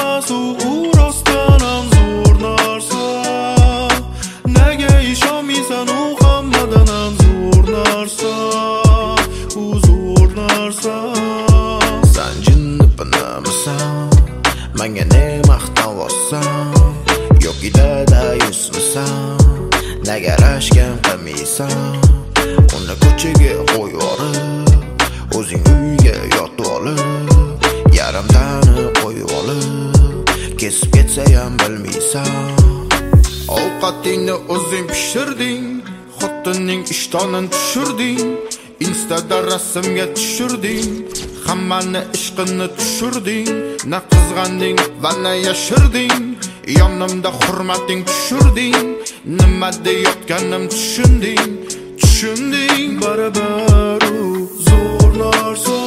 maqtanishmas u rostdan ham zo'r narsa. Nega ishonmaysan u hammadan ham zo'r narsa, u zo'r narsa. Sen jinni bilamisan, menga ne maqtanyapsan, yo'g'ida da yuzmisan, nega rashkam qilmaysan? Uni ko'chaga qo'yib olib, o'zing uyga yotib olib, yarimtani qo'yib olib, kesib ketsa ham bilmaysan. Ovqatingni o'zing pishirding, xotinning ishtonini tushirding, Instada rasmga tushirding, hammani ishqini tushirding, na qizg'anding va na yashirding, yonimda hurmating tushirding, nima deyotganim tushunding, tushunding. Barabar u zo'r narsa,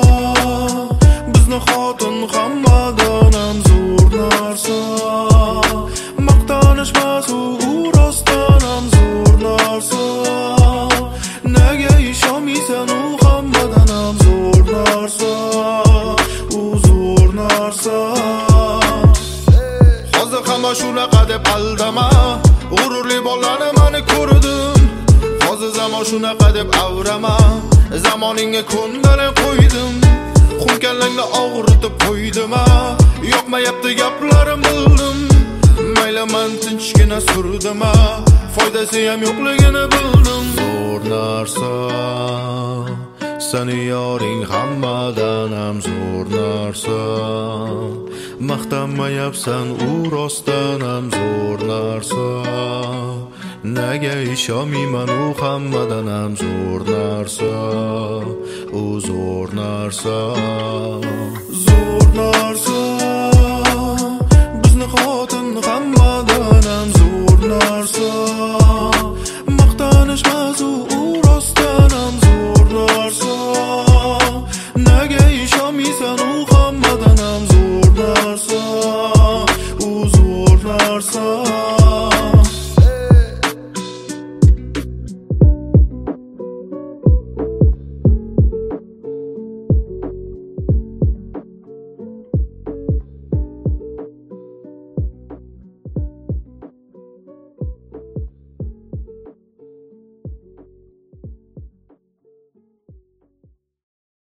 bizni xotin hammadan ham zo'r narsa. Maqtanishmas u rostdan ham zo'r narsa. Nega ishonmaysan u hammadan ham zo'r narsa, u zo'r narsa. Hozir hamma shunaqa deb aldama, g'ururli bolani meni ko'rdim. Hozir zamon shunaqa deb avrama, zamoningga ko'ndalang qo'ydim. Xumkalangni og'ritib qo'ydim, yoqmayapti gaplarim bildim. Mayli men tinchgina surdim, foydasi ham yo'qligini bildim. Zo'r narsa, seni yoring hammadan ham zo'r narsa. Maqtanmayapsan u rostdan ham zo'r narsa. Nega ishonmayman u hammadan ham zo'r narsa, u zo'r narsa.